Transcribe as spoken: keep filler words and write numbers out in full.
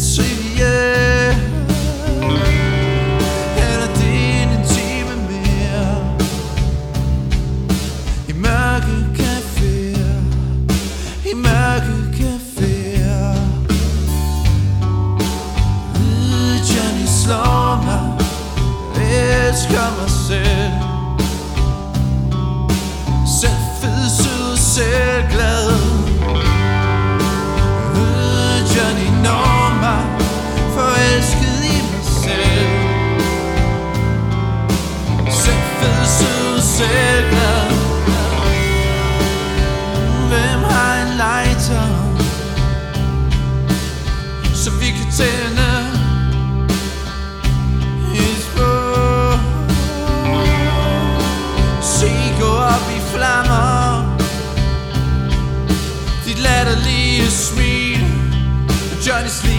trivial, eller det er en time mere i mørke caféer, i mørke caféer. Øh, Johnny slår mig, jeg elsker mig selv, selv fed, sød, selv glad. Øh, Johnny når mig, forelsket i mig selv, selv fed, sød, selv glad. Hvem har en lighter, så vi kan tænde et bål? Se gå op i flammer, dit latterlige smil, Johnny sleep.